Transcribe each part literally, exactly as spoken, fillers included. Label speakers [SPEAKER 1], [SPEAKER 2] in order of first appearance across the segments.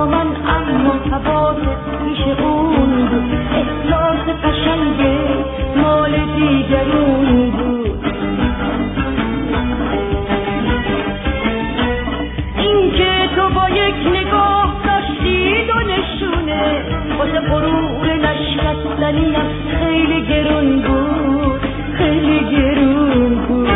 [SPEAKER 1] من اما حواست پیش اون بود، احساس قشنگ مال دیگرون بود. این که تو با یک نگاه داشتی دو نشونه، واسه غرور نشکستنیم خیلی گرون بود، خیلی گرون بود.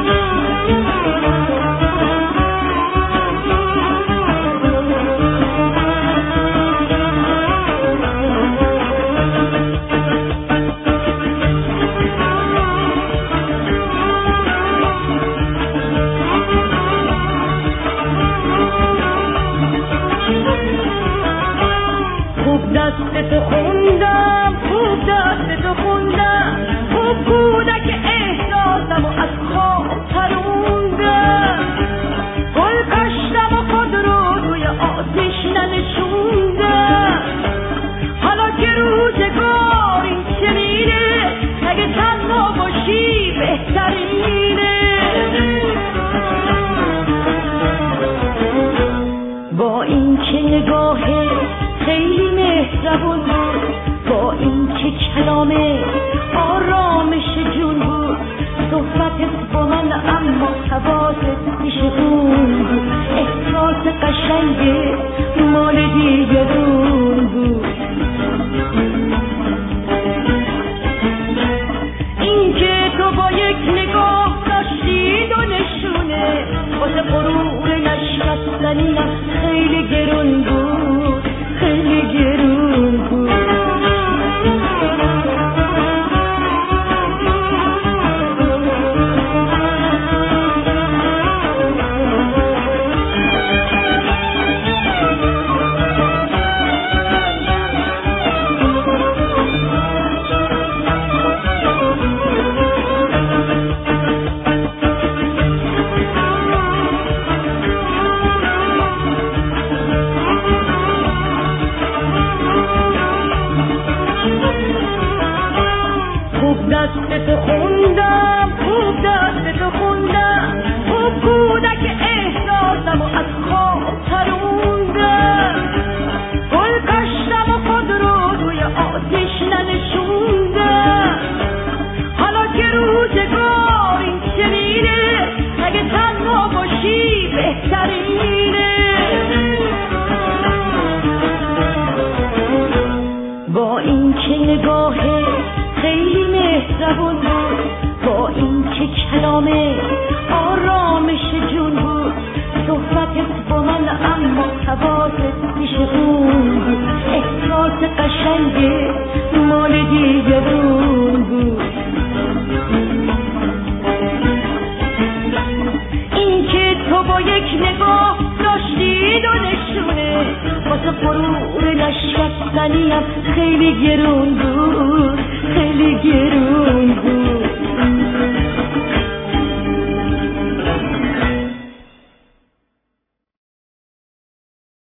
[SPEAKER 1] دستتو خوندم، خوب دستتو خوندم، خوب کودک احساسم و از خواب پروندم. گل کشتم و خود رو توی آتش ننشوندم. حالا که روزگار این چنینه، اگه تنها باشی بهترینه. با این که نگاهه خیلی مهربون بود، با این که کلامه آرامش جون بود، صحبتت با من اما حواست پیش اون بود، احساس قشنگ مال دیگرون بود. این که تو با یک نگاه داشتی دو نشونه، واسه غرور نشکستنیم خیلی گرون بود، خیلی گرون بود. دستتو خوندم، خوب دستتو خوندم، خوب کودک احساسم و از خواب پروندم. گل کشتم و خود رو توی آتش ننشوندم. حالا که روزگار این چنینه، اگه تنها باشی بهترینه. با این که نگاهه خیلی مهربون بود، با این که کلامه آرامش جون بود، صحبتت با من اما حواست پیش اون بود، احساس قشنگ مال دیگرون بود. این که تو با یک نگاه داشتی دو نشونه، واسه غرور نشکستنیم خیلی گرون بود، خیلی گرون بود.